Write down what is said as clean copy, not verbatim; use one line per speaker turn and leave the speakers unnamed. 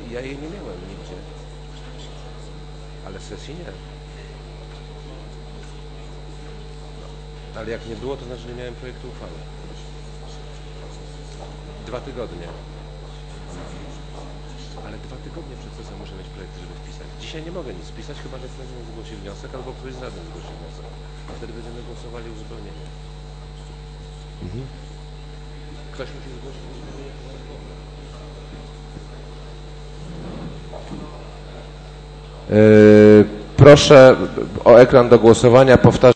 Ja jej nie miałem nigdzie. Ale sesji nie. Ale jak nie było, to znaczy, że nie miałem projektu uchwały. 2 tygodnie. Ale 2 tygodnie przed sesją muszę mieć projekt, żeby wpisać. Dzisiaj nie mogę nic wpisać, chyba że prezydent zgłosi wniosek, albo ktoś z radnych zgłosi wniosek. A wtedy będziemy głosowali uzupełnienie. Ktoś musi zgłosić uzupełnienie. Proszę o ekran do głosowania. Powtarzam.